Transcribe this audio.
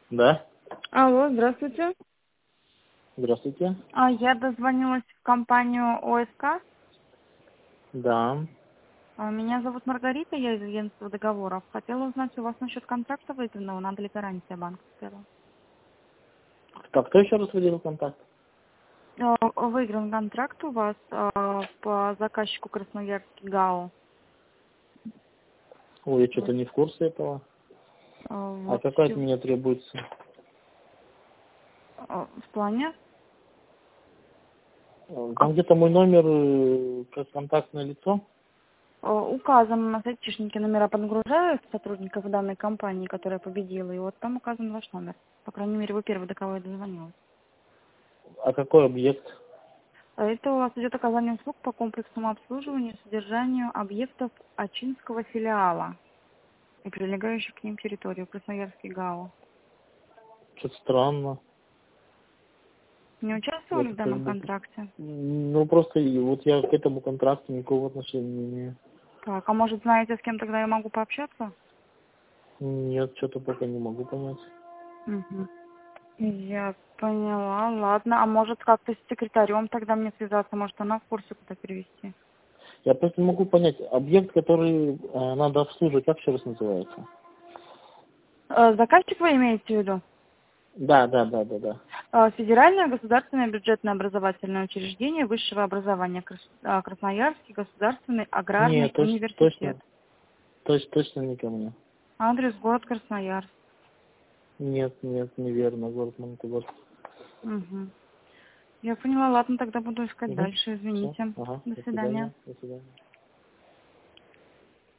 Да, Алло, здравствуйте. здравствуйте. Я дозвонилась в компанию ОСК. Да. Меня зовут Маргарита, я из агентства договоров. Хотела узнать у вас насчет контракта выигранного, надо ли гарантия банковская. Кто еще раз выделил контакт? Выигран контракт у вас по заказчику Красноярский ГАО. Ой, я что-то не в курсе этого. А Вот какая от всё. меня требуется? В плане? Там где-то мой номер как контактное лицо. Указано на сайте Чешники номера подгружают сотрудников данной компании, которая победила, и вот там указан ваш номер. По крайней мере, вы первый, до кого я дозвонилась. А какой объект? Это у вас идет оказание услуг по комплексному обслуживанию и содержанию объектов Ачинского филиала и прилегающих к ним территорию Красноярский ГАО. Что-то странно. Не участвовали Это в как данном бы... контракте? Ну, просто вот я к этому контракту никакого отношения не имею. Так, а может, знаете, с кем тогда я могу пообщаться? Нет, что-то пока не могу понять. Угу. Я поняла, ладно. А может, как-то с секретарем тогда мне связаться? Может, она в курсе, куда перевести? Я просто не могу понять, объект, который надо обслуживать, как еще раз называется? Заказчик вы имеете в виду? Да. Федеральное государственное бюджетное образовательное учреждение высшего образования Красноярский государственный аграрный Нет, университет. точно не ко мне. Адрес город Красноярск. Нет, неверно, город Магнитогорск. Угу. Я поняла, ладно, тогда буду искать Угу. дальше, Все, извините. ага, До до свидания. свидания, до свидания.